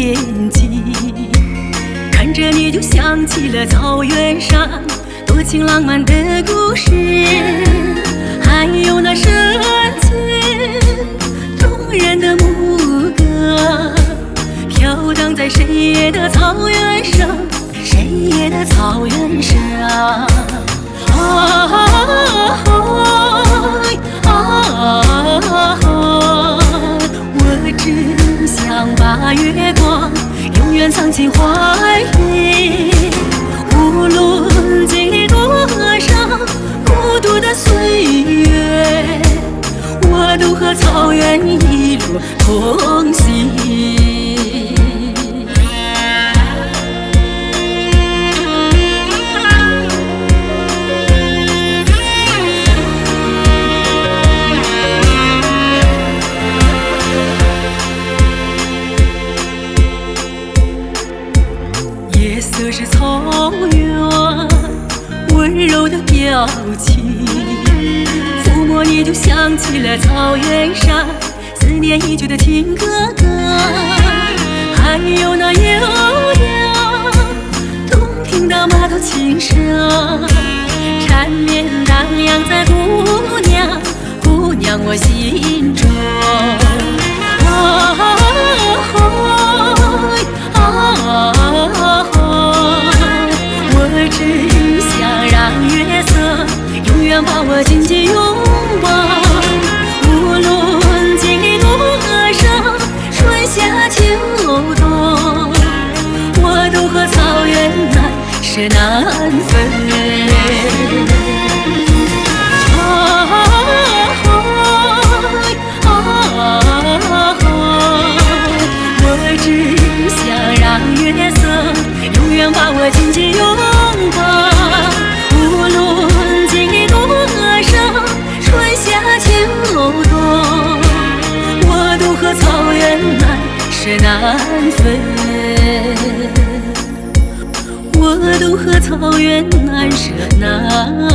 眼睛，看着你就想起了草原上多情浪漫的故事，还有那深情动人的牧歌，飘荡在深夜的草原上，深夜的草原上。我只想把月光永远藏进怀里，无论经历多少孤独的岁月，我都和草原一路同行。夜色是草原温柔的表情，抚摸你就想起了草原上思念已久的情哥哥，还有那悠扬动听的马头琴声，缠绵荡漾在姑娘我心中。我只想让月色永远把我紧紧拥抱，无论经历多少春夏秋冬，我都和草原难舍难分。我只想让月色永远把我紧紧拥抱，无论经历多少春夏秋冬，我都和草原难舍难分，我都和草原难舍难